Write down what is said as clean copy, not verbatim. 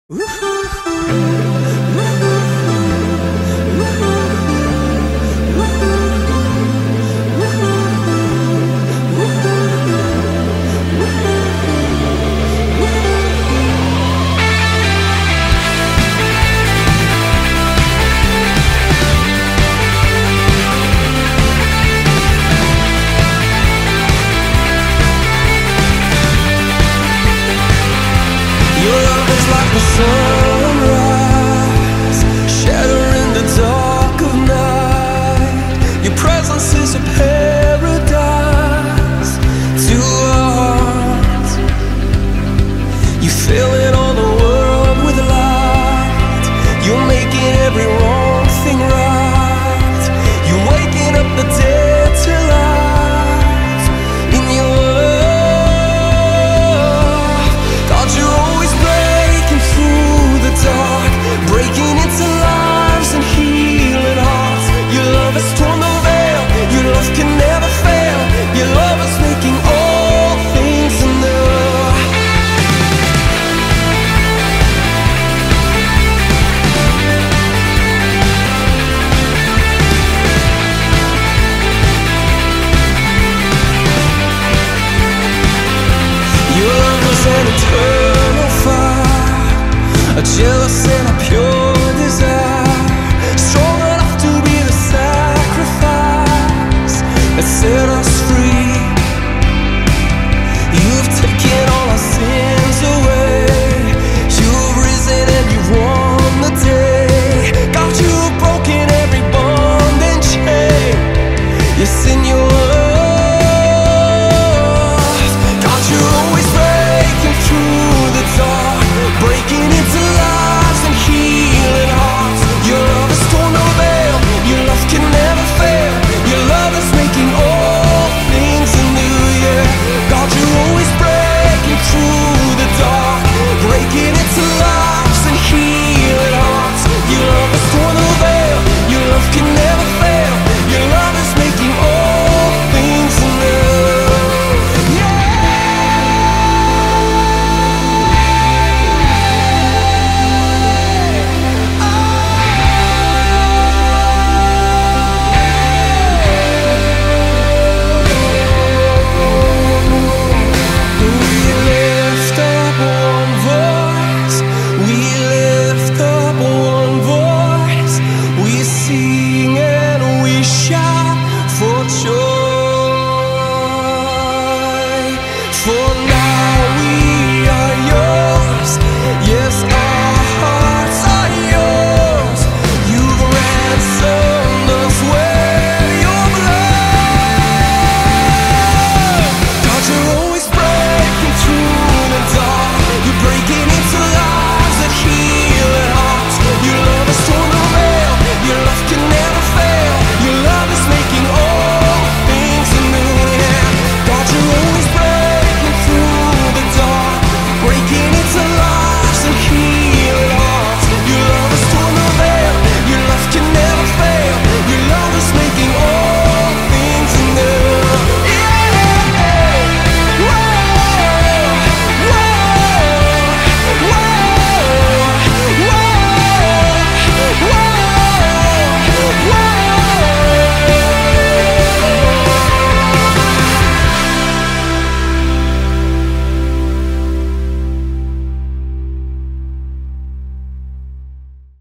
Like the sunrise, shattering the dark of night. Your presence is a paradise to our hearts. You filling all the world with light. You're making every wrong thing right. You're waking up the dead to life in your love. God, you're always dark, breaking into lives and healing hearts. Your love has torn the veil. Your love can never fail. Your love is making all things new. Your love was an eternal fire, a jealous and a